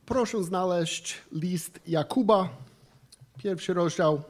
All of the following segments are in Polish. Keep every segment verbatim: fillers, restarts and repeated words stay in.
Proszę znaleźć list Jakuba, pierwszy rozdział.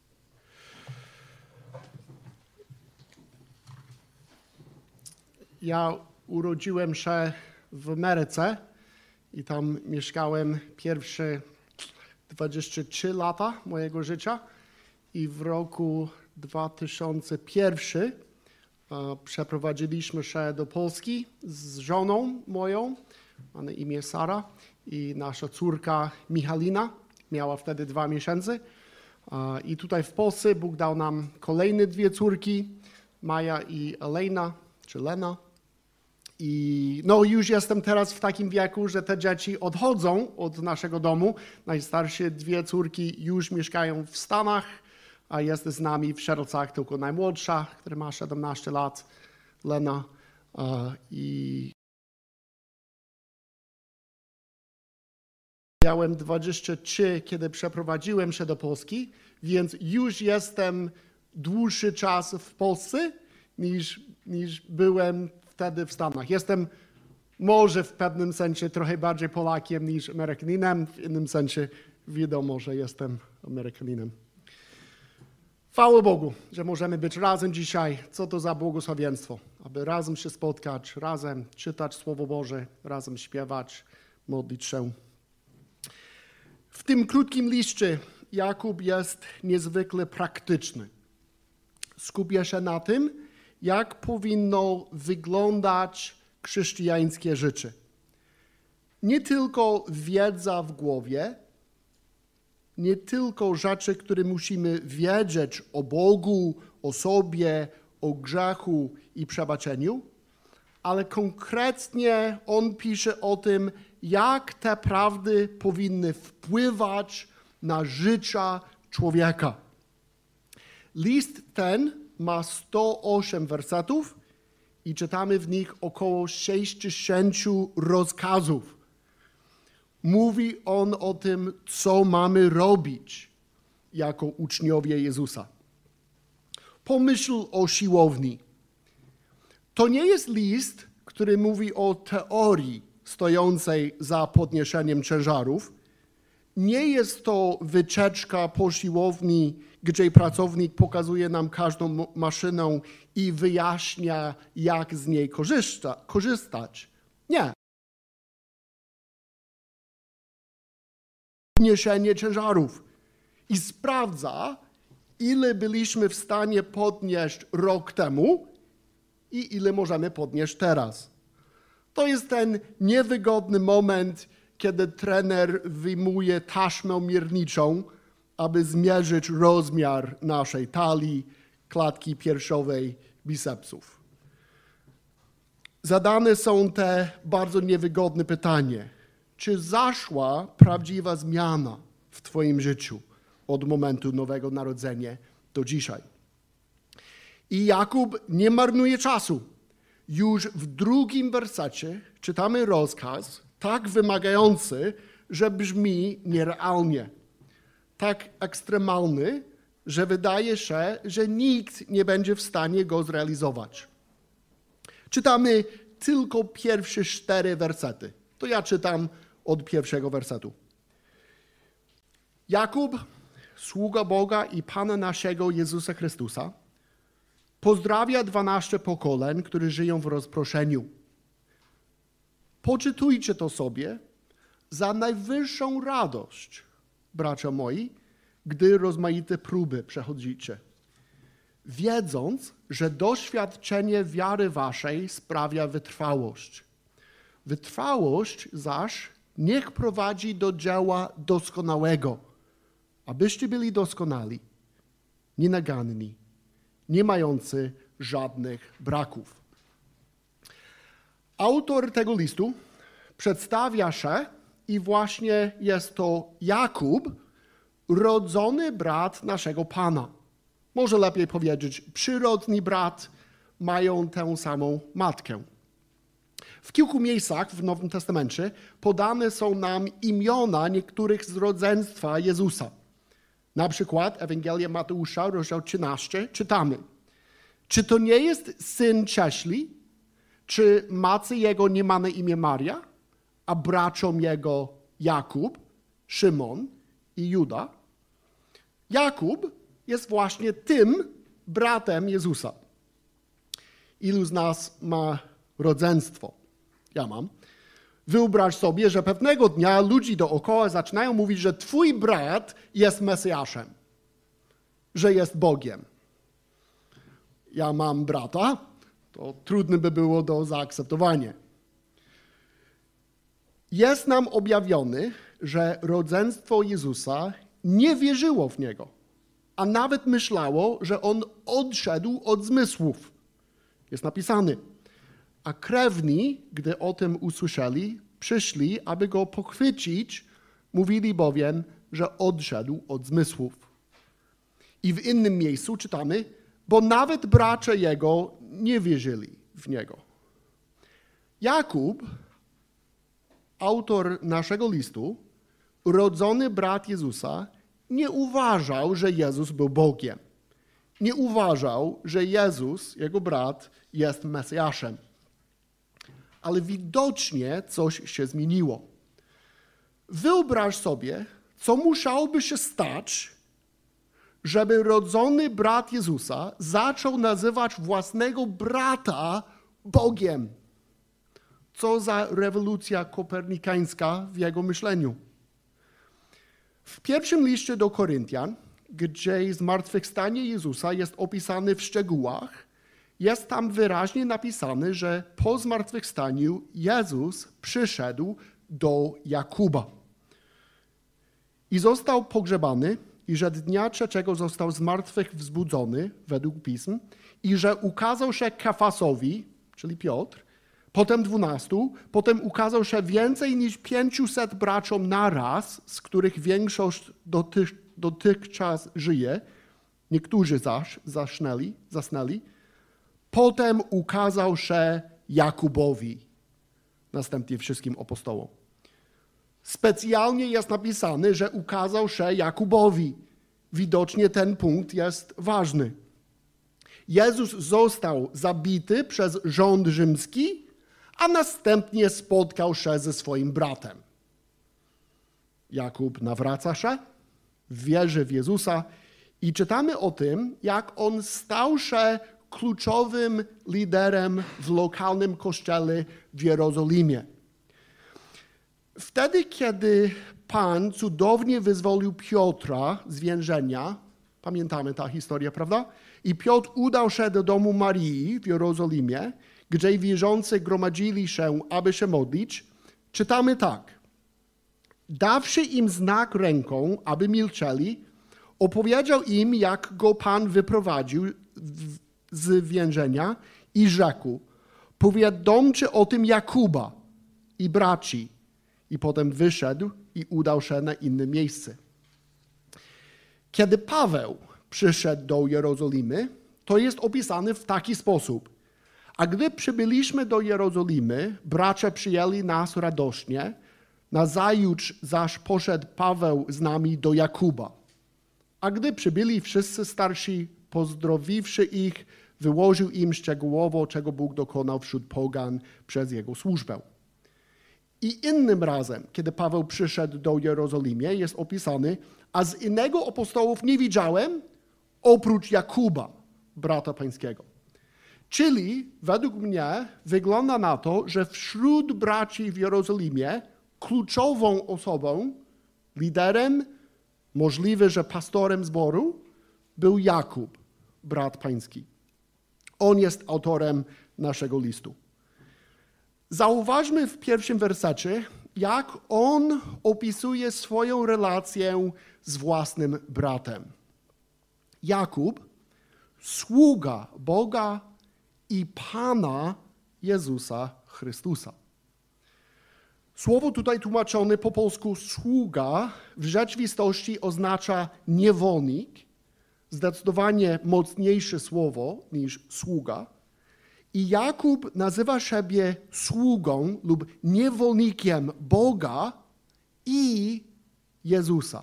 Ja urodziłem się w Ameryce i tam mieszkałem pierwsze dwadzieścia trzy lata mojego życia i w roku dwa tysiące pierwszym e, przeprowadziliśmy się do Polski z żoną moją, ma na imię Sara, i nasza córka Michalina miała wtedy dwa miesiące. E, I tutaj w Polsce Bóg dał nam kolejne dwie córki, Maja i Elena, czy Lena. I no już jestem teraz w takim wieku, że te dzieci odchodzą od naszego domu. Najstarsze dwie córki już mieszkają w Stanach, a jest z nami w Szerocach tylko najmłodsza, która ma siedemnaście lat, Lena. I miałem dwadzieścia trzy, kiedy przeprowadziłem się do Polski, więc już jestem dłuższy czas w Polsce niż, niż byłem wtedy w Stanach. Jestem może w pewnym sensie trochę bardziej Polakiem niż Amerykaninem, w innym sensie wiadomo, że jestem Amerykaninem. Chwała Bogu, że możemy być razem dzisiaj. Co to za błogosławieństwo, aby razem się spotkać, razem czytać Słowo Boże, razem śpiewać, modlić się. W tym krótkim liście Jakub jest niezwykle praktyczny. Skupia się na tym, jak powinno wyglądać chrześcijańskie życie. Nie tylko wiedza w głowie, nie tylko rzeczy, które musimy wiedzieć o Bogu, o sobie, o grzechu i przebaczeniu, ale konkretnie on pisze o tym, jak te prawdy powinny wpływać na życie człowieka. List ten ma sto osiem wersetów i czytamy w nich około sześćdziesiąt rozkazów. Mówi on o tym, co mamy robić jako uczniowie Jezusa. Pomyśl o siłowni. To nie jest list, który mówi o teorii stojącej za podniesieniem ciężarów. Nie jest to wycieczka po siłowni, gdzie pracownik pokazuje nam każdą maszynę i wyjaśnia, jak z niej korzysta, korzystać. Nie. Podniesienie ciężarów i sprawdza, ile byliśmy w stanie podnieść rok temu i ile możemy podnieść teraz. To jest ten niewygodny moment, kiedy trener wyjmuje taśmę mierniczą, aby zmierzyć rozmiar naszej talii, klatki piersiowej, bicepsów. Zadane są te bardzo niewygodne pytanie. Czy zaszła prawdziwa zmiana w twoim życiu od momentu Nowego Narodzenia do dzisiaj? I Jakub nie marnuje czasu. Już w drugim wersecie czytamy rozkaz tak wymagający, że brzmi nierealnie. Tak ekstremalny, że wydaje się, że nikt nie będzie w stanie go zrealizować. Czytamy tylko pierwsze cztery wersety. To ja czytam od pierwszego wersetu. Jakub, sługa Boga i Pana naszego Jezusa Chrystusa, pozdrawia dwanaście pokoleń, które żyją w rozproszeniu. Poczytujcie to sobie za najwyższą radość, bracia moi, gdy rozmaite próby przechodzicie, wiedząc, że doświadczenie wiary waszej sprawia wytrwałość. Wytrwałość zaś niech prowadzi do dzieła doskonałego, abyście byli doskonali, nienaganni, nie mający żadnych braków. Autor tego listu przedstawia się i właśnie jest to Jakub, rodzony brat naszego Pana. Może lepiej powiedzieć, przyrodni brat, mają tę samą matkę. W kilku miejscach w Nowym Testamencie podane są nam imiona niektórych z rodzeństwa Jezusa. Na przykład Ewangelia Mateusza, rozdział trzynasty, czytamy. Czy to nie jest syn Cześli? Czy matce jego nie ma na imię Maria? A braciom jego Jakub, Szymon i Juda. Jakub jest właśnie tym bratem Jezusa. Ilu z nas ma rodzeństwo? Ja mam. Wyobraź sobie, że pewnego dnia ludzie dookoła zaczynają mówić, że twój brat jest Mesjaszem, że jest Bogiem. Ja mam brata, to trudne by było do zaakceptowania. Jest nam objawiony, że rodzeństwo Jezusa nie wierzyło w Niego, a nawet myślało, że On odszedł od zmysłów. Jest napisane, a krewni, gdy o tym usłyszeli, przyszli, aby Go pochwycić, mówili bowiem, że odszedł od zmysłów. I w innym miejscu czytamy, bo nawet bracia Jego nie wierzyli w Niego. Jakub, autor naszego listu, urodzony brat Jezusa, nie uważał, że Jezus był Bogiem. Nie uważał, że Jezus, jego brat, jest Mesjaszem. Ale widocznie coś się zmieniło. Wyobraź sobie, co musiałoby się stać, żeby rodzony brat Jezusa zaczął nazywać własnego brata Bogiem. Co za rewolucja kopernikańska w jego myśleniu. W pierwszym liście do Koryntian, gdzie zmartwychwstanie Jezusa jest opisane w szczegółach, jest tam wyraźnie napisane, że po zmartwychwstaniu Jezus przyszedł do Jakuba i został pogrzebany, i że dnia trzeciego został zmartwychwzbudzony, według pism, i że ukazał się Kefasowi, czyli Piotr, potem dwunastu, potem ukazał się więcej niż pięciuset braciom naraz, z których większość dotych, dotychczas żyje, niektórzy zaś zasnęli, zasnęli. Potem ukazał się Jakubowi, następnie wszystkim apostołom. Specjalnie jest napisane, że ukazał się Jakubowi. Widocznie ten punkt jest ważny. Jezus został zabity przez rząd rzymski, a następnie spotkał się ze swoim bratem. Jakub nawraca się, wierzy w Jezusa i czytamy o tym, jak on stał się kluczowym liderem w lokalnym kościele w Jerozolimie. Wtedy, kiedy Pan cudownie wyzwolił Piotra z więzienia, pamiętamy tę historię, prawda? I Piotr udał się do domu Marii w Jerozolimie, gdzie wierzący gromadzili się, aby się modlić, czytamy tak. Dawszy im znak ręką, aby milczeli, opowiedział im, jak go Pan wyprowadził z więzienia i rzekł, powiadomcie o tym Jakuba i braci. I potem wyszedł i udał się na inne miejsce. Kiedy Paweł przyszedł do Jerozolimy, to jest opisane w taki sposób. A gdy przybyliśmy do Jerozolimy, bracia przyjęli nas radośnie, nazajutrz zaś poszedł Paweł z nami do Jakuba. A gdy przybyli wszyscy starsi, pozdrowiwszy ich, wyłożył im szczegółowo, czego Bóg dokonał wśród pogan przez jego służbę. I innym razem, kiedy Paweł przyszedł do Jerozolimy, jest opisany, a z innego apostołów nie widziałem, oprócz Jakuba, brata pańskiego. Czyli według mnie wygląda na to, że wśród braci w Jerozolimie kluczową osobą, liderem, możliwe, że pastorem zboru, był Jakub, brat pański. On jest autorem naszego listu. Zauważmy w pierwszym wersecie, jak on opisuje swoją relację z własnym bratem. Jakub, sługa Boga i Pana Jezusa Chrystusa. Słowo tutaj tłumaczone po polsku sługa w rzeczywistości oznacza niewolnik, zdecydowanie mocniejsze słowo niż sługa. I Jakub nazywa siebie sługą lub niewolnikiem Boga i Jezusa.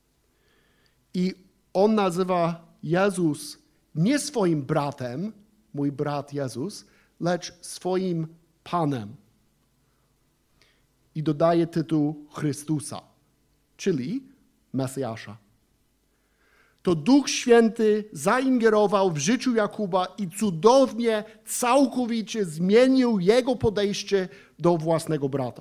I on nazywa Jezus nie swoim bratem, mój brat Jezus, lecz swoim Panem. i dodaje tytuł Chrystusa, czyli Mesjasza. To Duch Święty zaingerował w życiu Jakuba i cudownie, całkowicie zmienił jego podejście do własnego brata.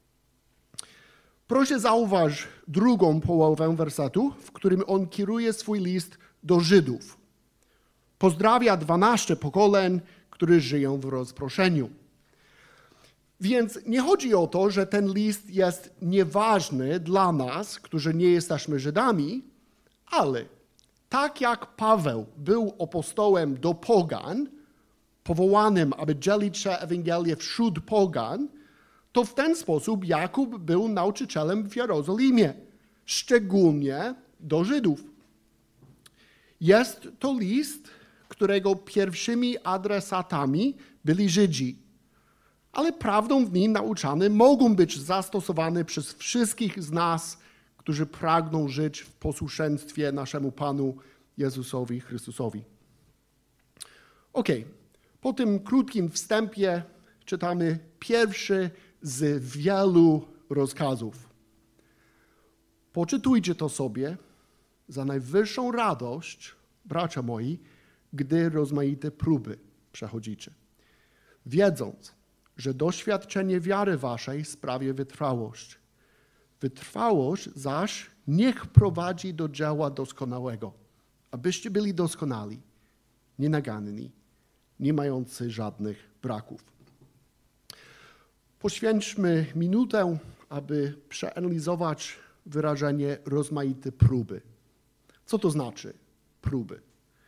Proszę zauważ drugą połowę wersetu, w którym on kieruje swój list do Żydów. Pozdrawia dwanaście pokoleń, które żyją w rozproszeniu. Więc nie chodzi o to, że ten list jest nieważny dla nas, którzy nie jesteśmy Żydami, ale tak jak Paweł był apostołem do pogan, powołanym, aby dzielić się Ewangelię wśród pogan, to w ten sposób Jakub był nauczycielem w Jerozolimie, szczególnie do Żydów. Jest to list, którego pierwszymi adresatami byli Żydzi, ale prawdą w nim nauczane mogą być zastosowane przez wszystkich z nas, którzy pragną żyć w posłuszeństwie naszemu Panu Jezusowi Chrystusowi. Ok, po tym krótkim wstępie czytamy pierwszy z wielu rozkazów. Poczytujcie to sobie za najwyższą radość, bracia moi, gdy rozmaite próby przechodzicie, wiedząc, że doświadczenie wiary waszej sprawia wytrwałość. Wytrwałość zaś niech prowadzi do dzieła doskonałego, abyście byli doskonali, nienaganni, nie mający żadnych braków. Poświęćmy minutę, aby przeanalizować wyrażenie rozmaite próby. Co to znaczy próby?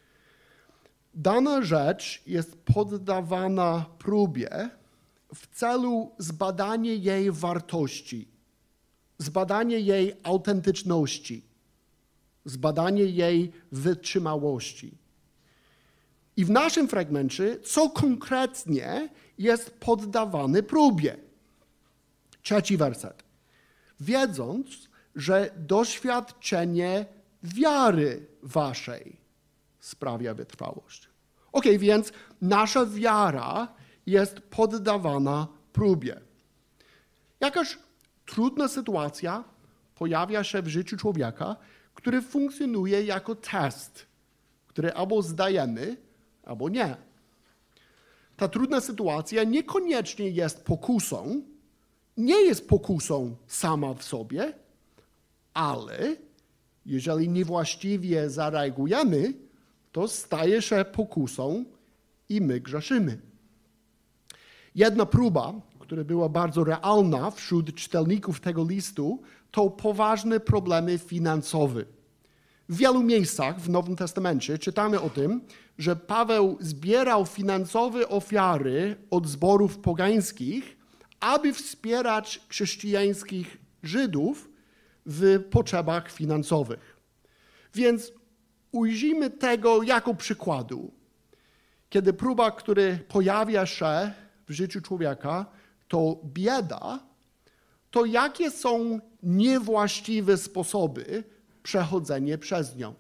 Dana rzecz jest poddawana próbie w celu zbadania jej wartości, zbadanie jej autentyczności, zbadanie jej wytrzymałości. I w naszym fragmencie, co konkretnie jest poddawane próbie? Trzeci werset. Wiedząc, że doświadczenie wiary waszej sprawia wytrwałość. Ok, więc nasza wiara jest poddawana próbie. Jakaż trudna sytuacja pojawia się w życiu człowieka, który funkcjonuje jako test, który albo zdajemy, albo nie. Ta trudna sytuacja niekoniecznie jest pokusą, nie jest pokusą sama w sobie, ale jeżeli niewłaściwie zareagujemy, to staje się pokusą i my grzeszymy. Jedna próba, która była bardzo realna wśród czytelników tego listu, to poważne problemy finansowe. W wielu miejscach w Nowym Testamencie czytamy o tym, że Paweł zbierał finansowe ofiary od zborów pogańskich, aby wspierać chrześcijańskich Żydów w potrzebach finansowych. Więc ujrzyjmy tego jako przykładu. Kiedy próba, która pojawia się w życiu człowieka, to bieda, to jakie są niewłaściwe sposoby przechodzenia przez nią?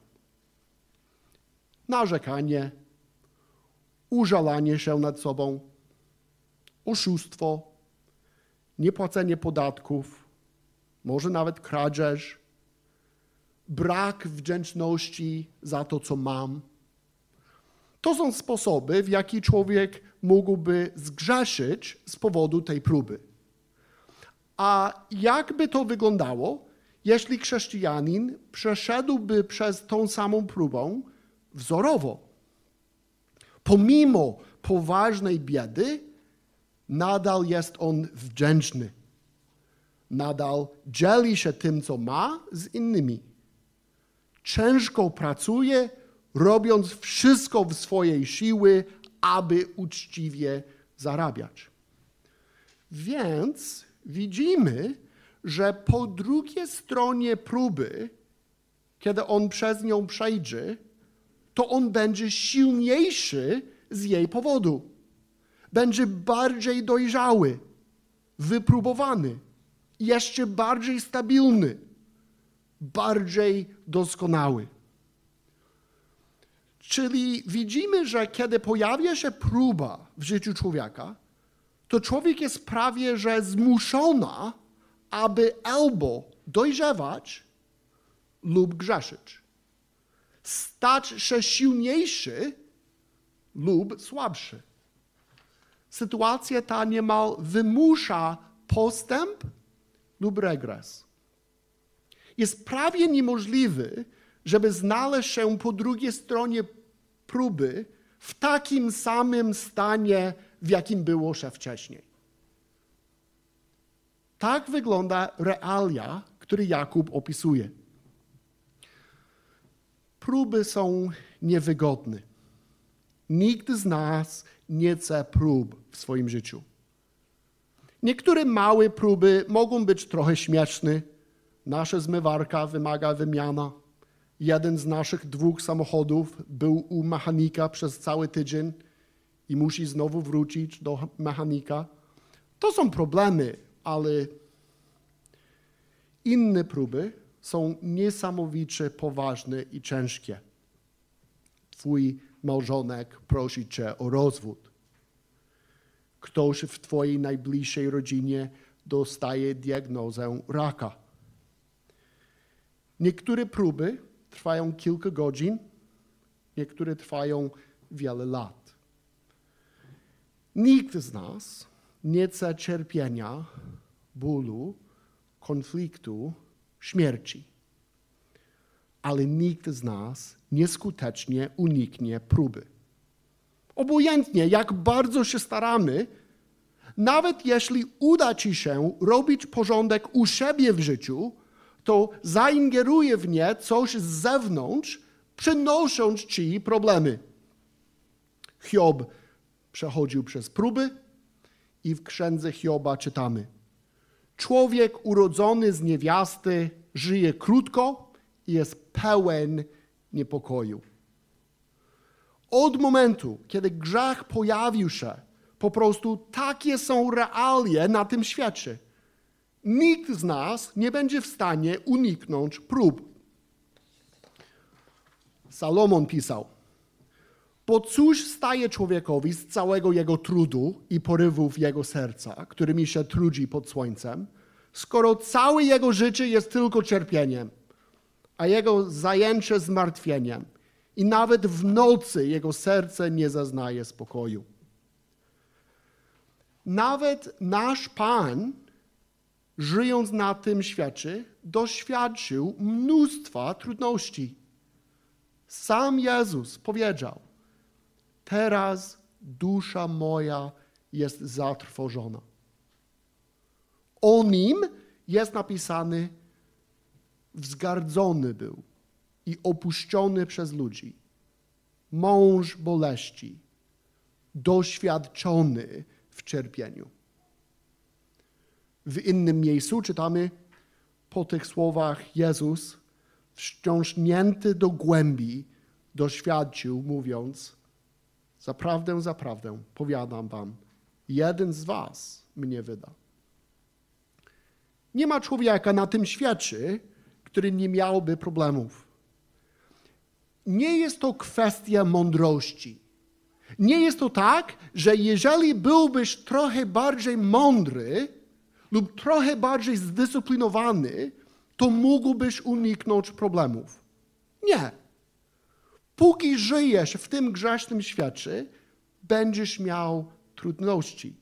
Narzekanie, użalanie się nad sobą, oszustwo, niepłacenie podatków, może nawet kradzież, brak wdzięczności za to, co mam. To są sposoby, w jaki człowiek mógłby zgrzeszyć z powodu tej próby. A jakby to wyglądało, jeśli chrześcijanin przeszedłby przez tą samą próbę wzorowo? Pomimo poważnej biedy, nadal jest on wdzięczny. Nadal dzieli się tym, co ma, z innymi. Ciężko pracuje, robiąc wszystko w swojej siły, aby uczciwie zarabiać. Więc widzimy, że po drugiej stronie próby, kiedy on przez nią przejdzie, to on będzie silniejszy z jej powodu. Będzie bardziej dojrzały, wypróbowany, jeszcze bardziej stabilny, bardziej doskonały. Czyli widzimy, że kiedy pojawia się próba w życiu człowieka, to człowiek jest prawie że zmuszona, aby albo dojrzewać lub grzeszyć. Stać się silniejszy lub słabszy. Sytuacja ta niemal wymusza postęp lub regres. Jest prawie niemożliwy, żeby znaleźć się po drugiej stronie próby w takim samym stanie, w jakim było się wcześniej. Tak wygląda realia, które Jakub opisuje. Próby są niewygodne. Nikt z nas nie chce prób w swoim życiu. Niektóre małe próby mogą być trochę śmieszne. Nasza zmywarka wymaga wymiana. Jeden z naszych dwóch samochodów był u mechanika przez cały tydzień i musi znowu wrócić do mechanika. To są problemy, ale inne próby są niesamowicie poważne i ciężkie. Twój małżonek prosi cię o rozwód. Ktoś w twojej najbliższej rodzinie dostaje diagnozę raka. Niektóre próby trwają kilka godzin, niektóre trwają wiele lat. Nikt z nas nie chce cierpienia, bólu, konfliktu, śmierci. Ale nikt z nas nieskutecznie uniknie próby. Obojętnie, jak bardzo się staramy, nawet jeśli uda ci się robić porządek u siebie w życiu, to zaingeruje w nie coś z zewnątrz, przynosząc ci problemy. Hiob przechodził przez próby i w księdze Hioba czytamy: człowiek urodzony z niewiasty żyje krótko i jest pełen niepokoju. Od momentu, kiedy grzech pojawił się, po prostu takie są realia na tym świecie. Nikt z nas nie będzie w stanie uniknąć prób. Salomon pisał: bo cóż staje człowiekowi z całego jego trudu i porywów jego serca, którymi się trudzi pod słońcem, skoro całe jego życie jest tylko cierpieniem, a jego zajęcie zmartwieniem i nawet w nocy jego serce nie zaznaje spokoju. Nawet nasz Pan, żyjąc na tym świecie, doświadczył mnóstwa trudności. Sam Jezus powiedział: teraz dusza moja jest zatrwożona. O nim jest napisane: wzgardzony był i opuszczony przez ludzi, mąż boleści, doświadczony w cierpieniu. W innym miejscu czytamy: po tych słowach Jezus, wstrząśnięty do głębi, doświadczył, mówiąc: zaprawdę, zaprawdę, powiadam wam, jeden z was mnie wyda. Nie ma człowieka na tym świecie, który nie miałby problemów. Nie jest to kwestia mądrości. Nie jest to tak, że jeżeli byłbyś trochę bardziej mądry lub trochę bardziej zdyscyplinowany, to mógłbyś uniknąć problemów. Nie. Póki żyjesz w tym grzesznym świecie, będziesz miał trudności.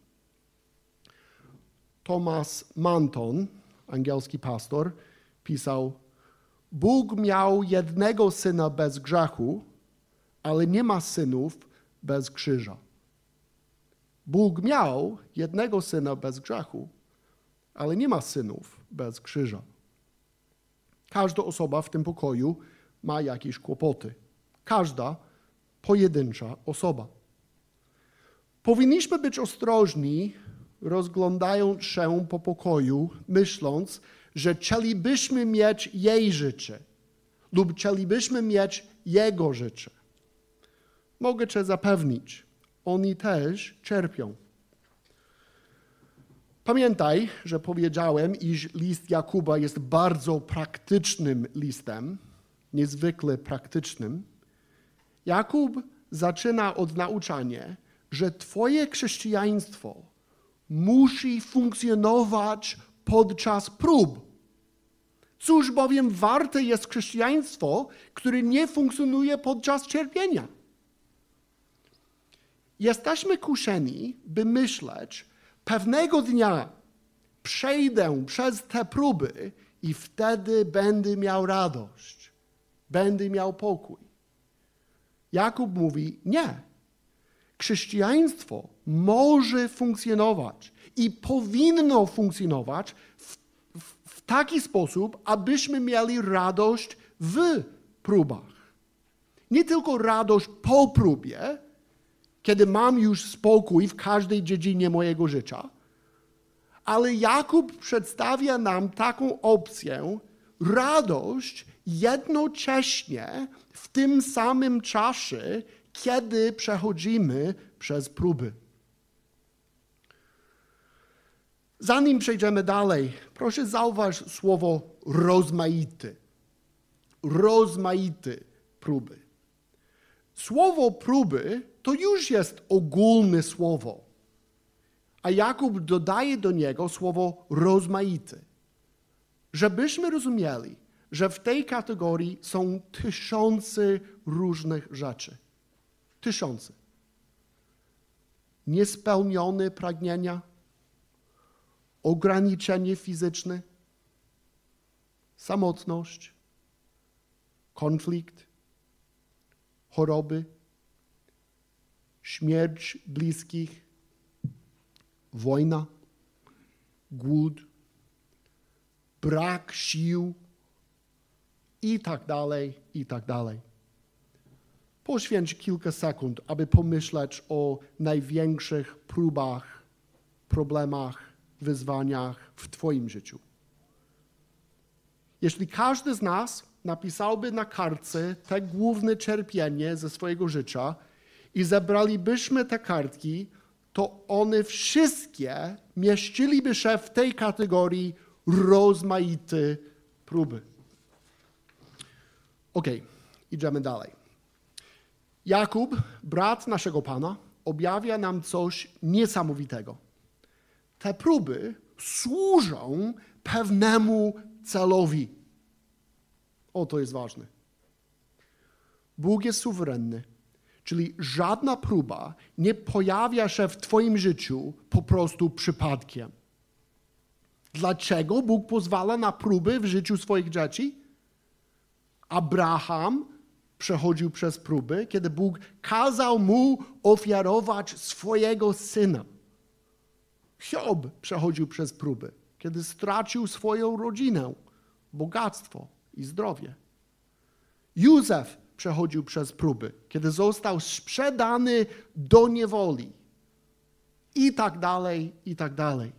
Thomas Manton, angielski pastor, pisał: Bóg miał jednego syna bez grzechu, ale nie ma synów bez krzyża. Bóg miał jednego syna bez grzechu, ale nie ma synów bez krzyża. Każda osoba w tym pokoju ma jakieś kłopoty. Każda pojedyncza osoba. Powinniśmy być ostrożni, rozglądając się po pokoju, myśląc, że chcielibyśmy mieć jej życie lub chcielibyśmy mieć jego życie. Mogę cię zapewnić, oni też cierpią. Pamiętaj, że powiedziałem, iż list Jakuba jest bardzo praktycznym listem, niezwykle praktycznym. Jakub zaczyna od nauczania, że twoje chrześcijaństwo musi funkcjonować podczas prób. Cóż bowiem warte jest chrześcijaństwo, które nie funkcjonuje podczas cierpienia? Jesteśmy kuszeni, by myśleć, pewnego dnia przejdę przez te próby i wtedy będę miał radość, będę miał pokój. Jakub mówi, nie. Chrześcijaństwo może funkcjonować i powinno funkcjonować w, w, w taki sposób, abyśmy mieli radość w próbach. Nie tylko radość po próbie, kiedy mam już spokój w każdej dziedzinie mojego życia, ale Jakub przedstawia nam taką opcję, radość jednocześnie w tym samym czasie, kiedy przechodzimy przez próby. Zanim przejdziemy dalej, proszę zauważ słowo rozmaity. Rozmaity próby. Słowo próby to już jest ogólne słowo, a Jakub dodaje do niego słowo rozmaity. Żebyśmy rozumieli, że w tej kategorii są tysiące różnych rzeczy. Tysiące. Niespełnione pragnienia, ograniczenie fizyczne, samotność, konflikt, choroby, śmierć bliskich, wojna, głód, brak sił i tak dalej, i tak dalej. Poświęć kilka sekund, aby pomyśleć o największych próbach, problemach, wyzwaniach w Twoim życiu. Jeśli każdy z nas napisałby na kartce te główne cierpienie ze swojego życia i zebralibyśmy te kartki, to one wszystkie mieściliby się w tej kategorii rozmaite próby. Ok, idziemy dalej. Jakub, brat naszego Pana, objawia nam coś niesamowitego. Te próby służą pewnemu celowi. O, to jest ważne. Bóg jest suwerenny, czyli żadna próba nie pojawia się w Twoim życiu po prostu przypadkiem. Dlaczego Bóg pozwala na próby w życiu swoich dzieci? Abraham przechodził przez próby, kiedy Bóg kazał mu ofiarować swojego syna. Hiob przechodził przez próby, kiedy stracił swoją rodzinę, bogactwo i zdrowie. Józef przechodził przez próby, kiedy został sprzedany do niewoli. I tak dalej, i tak dalej.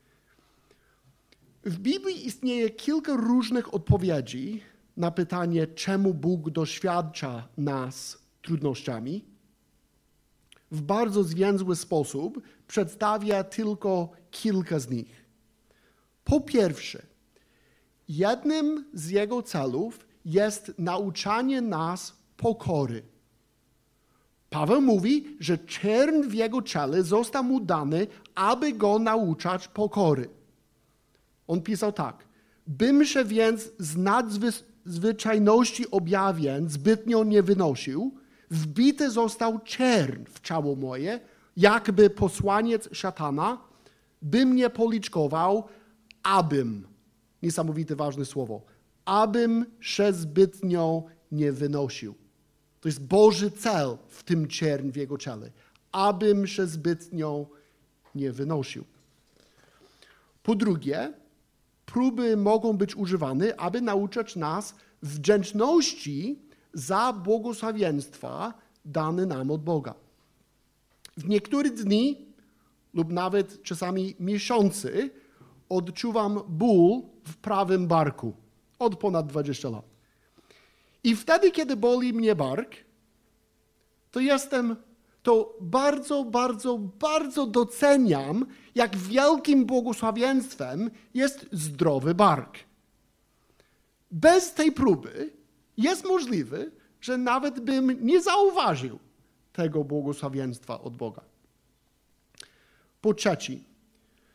W Biblii istnieje kilka różnych odpowiedzi na pytanie, czemu Bóg doświadcza nas trudnościami. W bardzo zwięzły sposób przedstawia tylko kilka z nich. Po pierwsze, jednym z Jego celów jest nauczanie nas pokory. Paweł mówi, że czerń w Jego ciele został mu dany, aby Go nauczać pokory. On pisał tak. Bym się więc z nadzwyczajności objawień zbytnio nie wynosił, wbity został czerń w ciało moje, jakby posłaniec szatana, by mnie policzkował, abym, niesamowite ważne słowo, abym się zbytnio nie wynosił. To jest Boży cel w tym czerń w Jego ciele. Abym się zbytnio nie wynosił. Po drugie, próby mogą być używane, aby nauczyć nas wdzięczności za błogosławieństwa dane nam od Boga. W niektóre dni lub nawet czasami miesiące odczuwam ból w prawym barku od ponad dwudziestu lat. I wtedy, kiedy boli mnie bark, to jestem, to bardzo, bardzo, bardzo doceniam, jak wielkim błogosławieństwem jest zdrowy bark. Bez tej próby jest możliwe, że nawet bym nie zauważył tego błogosławieństwa od Boga. Po trzecie,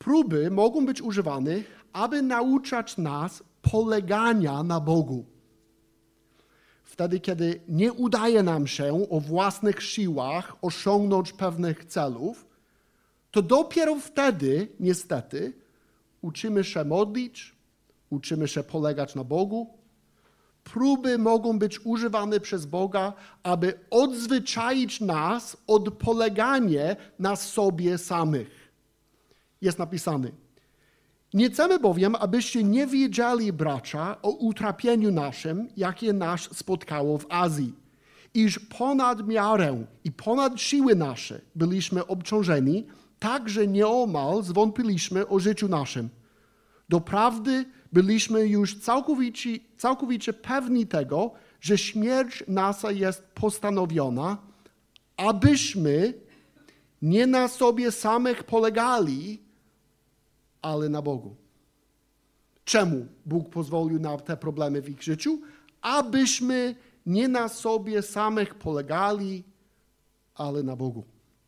Próby mogą być używane, aby nauczać nas polegania na Bogu. Wtedy, kiedy nie udaje nam się o własnych siłach osiągnąć pewnych celów, to dopiero wtedy, niestety, uczymy się modlić, uczymy się polegać na Bogu. Próby mogą być używane przez Boga, aby odzwyczaić nas od polegania na sobie samych. Jest napisane: nie chcemy bowiem, abyście nie wiedzieli, bracia, o utrapieniu naszym, jakie nas spotkało w Azji, iż ponad miarę i ponad siły nasze byliśmy obciążeni, tak, że nieomal zwątpiliśmy o życiu naszym. Doprawdy byliśmy już całkowicie, całkowicie pewni tego, że śmierć nasza jest postanowiona, abyśmy nie na sobie samych polegali, ale na Bogu. Czemu Bóg pozwolił na te problemy w ich życiu? Abyśmy nie na sobie samych polegali, ale na Bogu.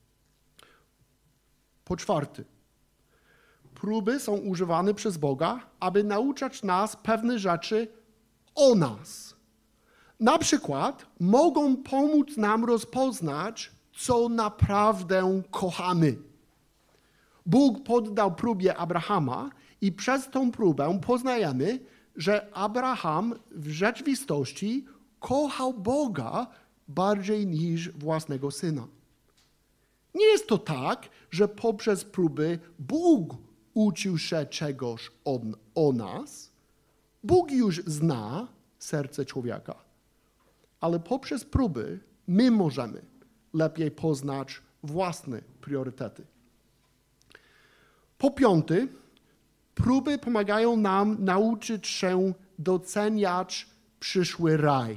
Po czwarte, próby są używane przez Boga, aby nauczać nas pewne rzeczy o nas. Na przykład mogą pomóc nam rozpoznać, co naprawdę kochamy. Bóg poddał próbie Abrahama i przez tą próbę poznajemy, że Abraham w rzeczywistości kochał Boga bardziej niż własnego syna. Nie jest to tak, że poprzez próby Bóg uczył się czegoś o, o nas. Bóg już zna serce człowieka, ale poprzez próby my możemy lepiej poznać własne priorytety. Po piąte, próby pomagają nam nauczyć się doceniać przyszły raj.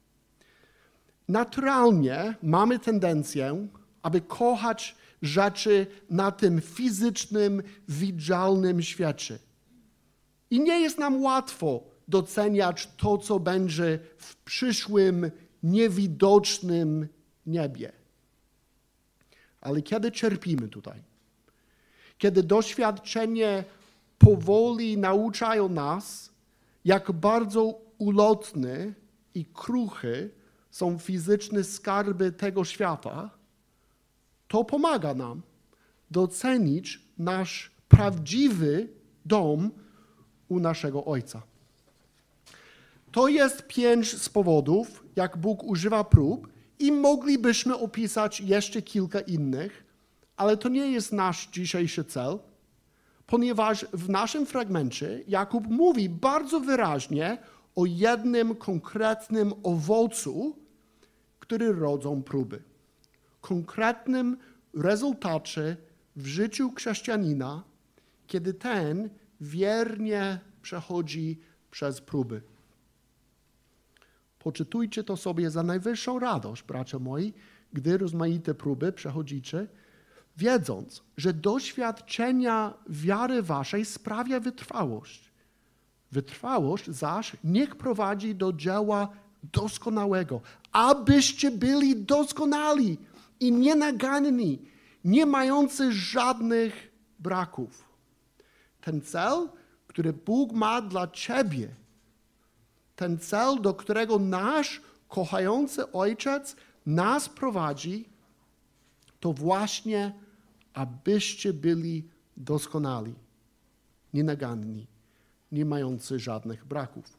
Naturalnie mamy tendencję, aby kochać rzeczy na tym fizycznym, widzialnym świecie. I nie jest nam łatwo doceniać to, co będzie w przyszłym, niewidocznym niebie. Ale kiedy cierpimy tutaj, kiedy doświadczenie powoli nauczają nas, jak bardzo ulotne i kruche są fizyczne skarby tego świata, to pomaga nam docenić nasz prawdziwy dom u naszego Ojca. To jest pięć z powodów, jak Bóg używa prób i moglibyśmy opisać jeszcze kilka innych, ale to nie jest nasz dzisiejszy cel, ponieważ w naszym fragmencie Jakub mówi bardzo wyraźnie o jednym konkretnym owocu, który rodzą próby. Konkretnym rezultacie w życiu chrześcijanina, kiedy ten wiernie przechodzi przez próby. Poczytujcie to sobie za najwyższą radość, bracia moi, gdy rozmaite próby przechodzicie, wiedząc, że doświadczenia wiary waszej sprawia wytrwałość. Wytrwałość zaś niech prowadzi do dzieła doskonałego, abyście byli doskonali i nienaganni, nie mający żadnych braków. Ten cel, który Bóg ma dla ciebie, ten cel, do którego nasz kochający Ojciec nas prowadzi, to właśnie, abyście byli doskonali, nienaganni, nie mający żadnych braków.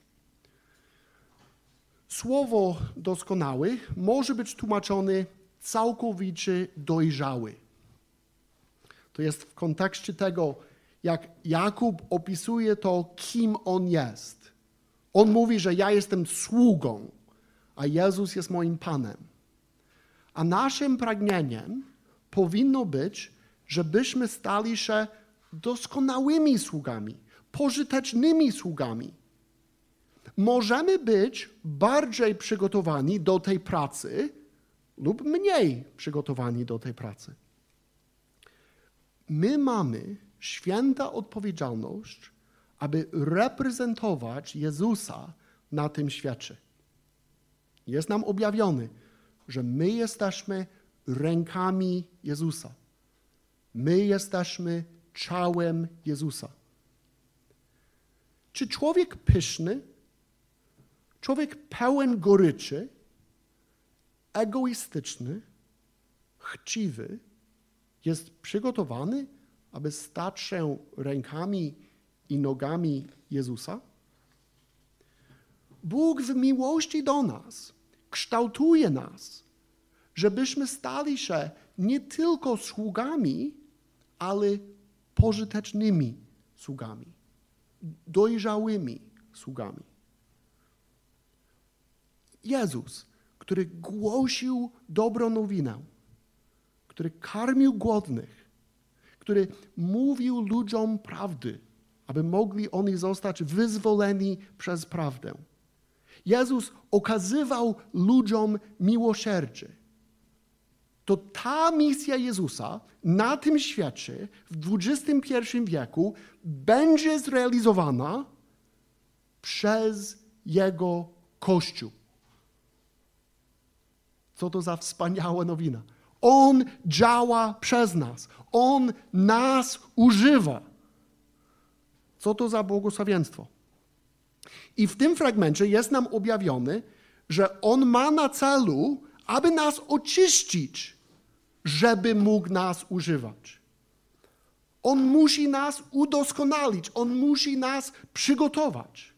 Słowo doskonały może być tłumaczone całkowicie dojrzały. To jest w kontekście tego, jak Jakub opisuje to, kim on jest. On mówi, że ja jestem sługą, a Jezus jest moim Panem. A naszym pragnieniem powinno być, żebyśmy stali się doskonałymi sługami, pożytecznymi sługami. Możemy być bardziej przygotowani do tej pracy lub mniej przygotowani do tej pracy. My mamy święta odpowiedzialność, aby reprezentować Jezusa na tym świecie. Jest nam objawiony, że my jesteśmy rękami Jezusa. My jesteśmy ciałem Jezusa. Czy człowiek pyszny, człowiek pełen goryczy, egoistyczny, chciwy jest przygotowany, aby stać się rękami i nogami Jezusa? Bóg w miłości do nas kształtuje nas, żebyśmy stali się nie tylko sługami, ale pożytecznymi sługami, dojrzałymi sługami. Jezus, który głosił dobrą nowinę, który karmił głodnych, który mówił ludziom prawdy, aby mogli oni zostać wyzwoleni przez prawdę. Jezus okazywał ludziom miłosierdzie. To ta misja Jezusa na tym świecie w dwudziestym pierwszym wieku będzie zrealizowana przez Jego Kościół. Co to za wspaniała nowina. On działa przez nas. On nas używa. Co to za błogosławieństwo. I w tym fragmencie jest nam objawione, że On ma na celu, aby nas oczyścić, żeby mógł nas używać. On musi nas udoskonalić. On musi nas przygotować.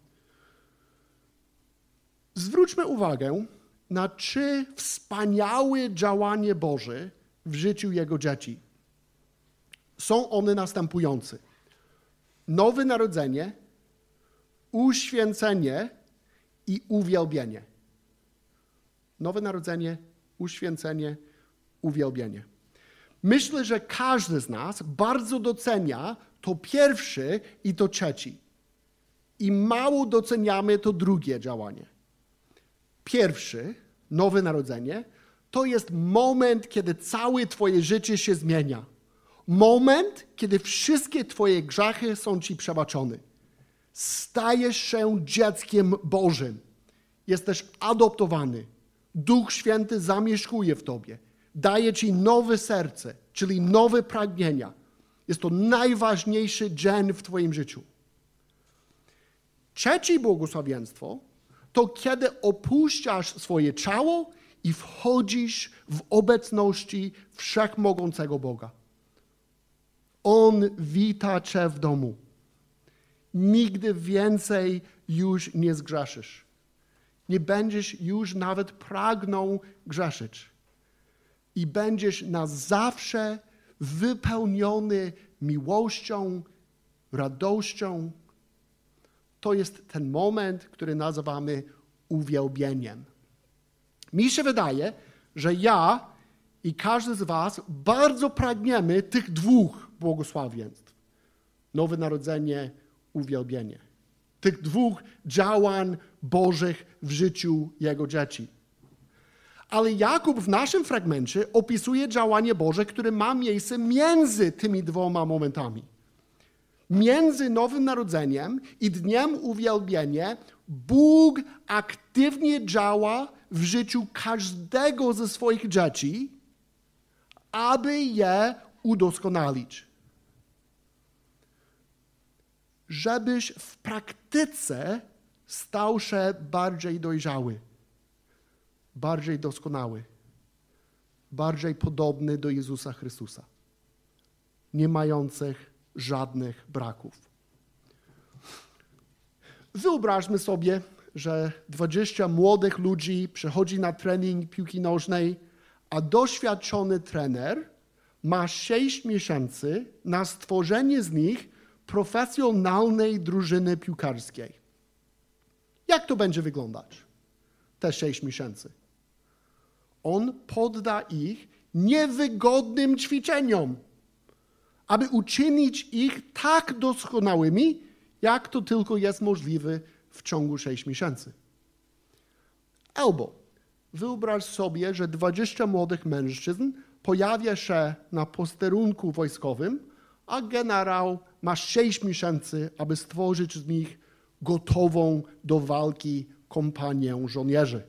Zwróćmy uwagę na trzy wspaniałe działania Boże w życiu Jego dzieci. Są one następujące. Nowe narodzenie, uświęcenie i uwielbienie. Nowe narodzenie, uświęcenie, uwielbienie. Myślę, że każdy z nas bardzo docenia to pierwsze i to trzecie. I mało doceniamy to drugie działanie. Pierwsze, nowe narodzenie, to jest moment, kiedy całe twoje życie się zmienia. Moment, kiedy wszystkie twoje grzechy są ci przebaczone. Stajesz się dzieckiem Bożym. Jesteś adoptowany. Duch Święty zamieszkuje w tobie. Daje ci nowe serce, czyli nowe pragnienia. Jest to najważniejszy dzień w twoim życiu. Trzecie błogosławieństwo to kiedy opuszczasz swoje ciało i wchodzisz w obecności wszechmogącego Boga. On wita cię w domu. Nigdy więcej już nie zgrzeszysz. Nie będziesz już nawet pragnął grzeszyć. I będziesz na zawsze wypełniony miłością, radością. To jest ten moment, który nazywamy uwielbieniem. Mi się wydaje, że ja i każdy z was bardzo pragniemy tych dwóch błogosławieństw. Nowe narodzenie, uwielbienie. Tych dwóch działań Bożych w życiu Jego dzieci. Ale Jakub w naszym fragmencie opisuje działanie Boże, które ma miejsce między tymi dwoma momentami. Między Nowym Narodzeniem i Dniem Uwielbienia Bóg aktywnie działa w życiu każdego ze swoich dzieci, aby je udoskonalić. Żebyś w praktyce stał się bardziej dojrzały, bardziej doskonały, bardziej podobny do Jezusa Chrystusa, nie mających żadnych braków. Wyobraźmy sobie, że dwadzieścia młodych ludzi przychodzi na trening piłki nożnej, a doświadczony trener ma sześć miesięcy na stworzenie z nich profesjonalnej drużyny piłkarskiej. Jak to będzie wyglądać? Te sześć miesięcy. On podda ich niewygodnym ćwiczeniom, aby uczynić ich tak doskonałymi, jak to tylko jest możliwe w ciągu sześciu miesięcy. Albo wyobraź sobie, że dwadzieścia młodych mężczyzn pojawia się na posterunku wojskowym, a generał ma sześć miesięcy, aby stworzyć z nich gotową do walki kompanię żołnierzy.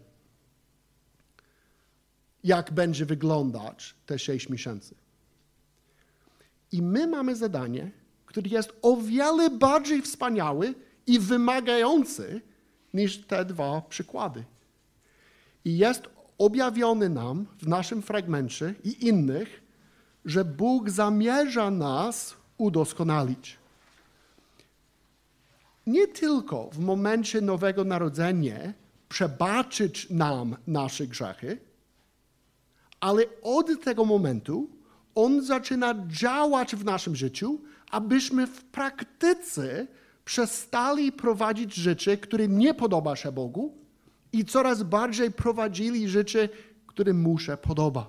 Jak będzie wyglądać te sześć miesięcy? I my mamy zadanie, które jest o wiele bardziej wspaniały i wymagający niż te dwa przykłady. I jest objawiony nam w naszym fragmencie i innych, że Bóg zamierza nas udoskonalić. Nie tylko w momencie Nowego Narodzenia przebaczyć nam nasze grzechy, ale od tego momentu On zaczyna działać w naszym życiu, abyśmy w praktyce przestali prowadzić życie, które nie podoba się Bogu i coraz bardziej prowadzili życie, które Mu się podoba.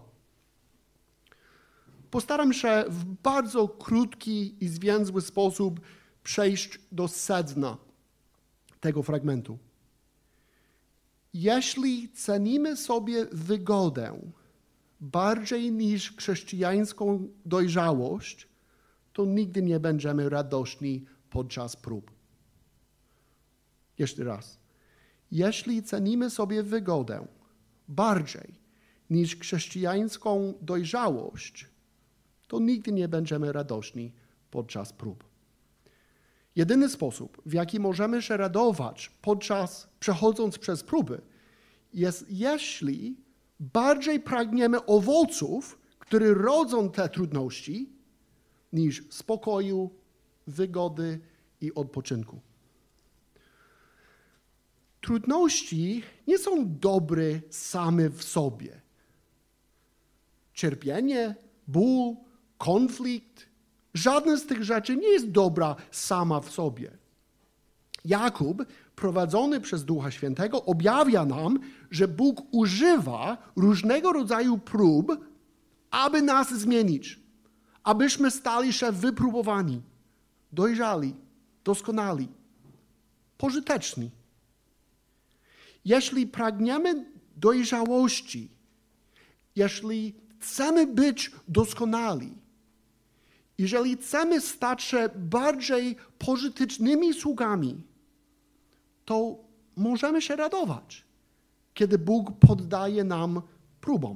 Postaram się w bardzo krótki i zwięzły sposób przejść do sedna tego fragmentu. Jeśli cenimy sobie wygodę bardziej niż chrześcijańską dojrzałość, to nigdy nie będziemy radośni podczas prób. Jeszcze raz. Jeśli cenimy sobie wygodę bardziej niż chrześcijańską dojrzałość, to nigdy nie będziemy radośni podczas prób. Jedyny sposób, w jaki możemy się radować podczas przechodząc przez próby, jest jeśli bardziej pragniemy owoców, które rodzą te trudności, niż spokoju, wygody i odpoczynku. Trudności nie są dobre same w sobie. Cierpienie, ból, konflikt, żadna z tych rzeczy nie jest dobra sama w sobie. Jakub, prowadzony przez Ducha Świętego, objawia nam, że Bóg używa różnego rodzaju prób, aby nas zmienić, abyśmy stali się wypróbowani, dojrzali, doskonali, pożyteczni. Jeśli pragniemy dojrzałości, jeśli chcemy być doskonali, jeżeli chcemy stać się bardziej pożytecznymi sługami, to możemy się radować, kiedy Bóg poddaje nam próbom.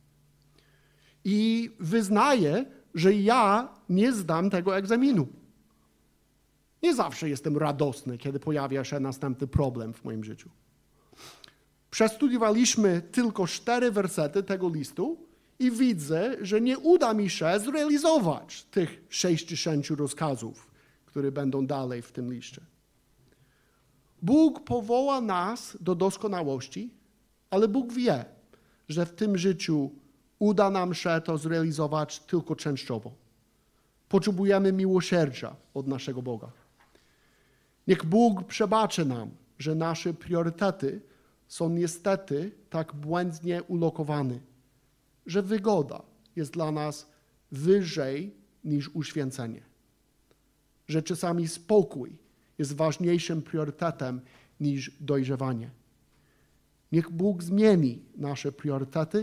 I wyznaję, że ja nie zdam tego egzaminu. Nie zawsze jestem radosny, kiedy pojawia się następny problem w moim życiu. Przestudiowaliśmy tylko cztery wersety tego listu i widzę, że nie uda mi się zrealizować tych sześćdziesięciu rozkazów, które będą dalej w tym liście. Bóg powoła nas do doskonałości, ale Bóg wie, że w tym życiu uda nam się to zrealizować tylko częściowo. Potrzebujemy miłosierdzia od naszego Boga. Niech Bóg przebaczy nam, że nasze priorytety są niestety tak błędnie ulokowane, że wygoda jest dla nas wyżej niż uświęcenie. Że czasami spokój jest ważniejszym priorytetem niż dojrzewanie. Niech Bóg zmieni nasze priorytety.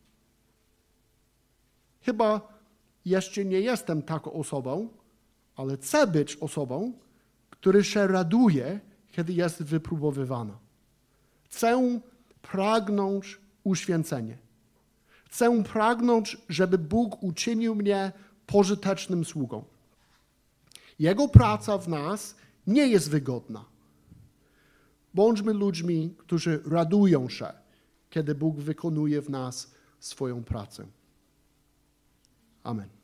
Chyba jeszcze nie jestem taką osobą, ale chcę być osobą, która się raduje, kiedy jest wypróbowywana. Chcę pragnąć uświęcenia. Chcę pragnąć, żeby Bóg uczynił mnie pożytecznym sługą. Jego praca w nas nie jest wygodna. Bądźmy ludźmi, którzy radują się, kiedy Bóg wykonuje w nas swoją pracę. Amen.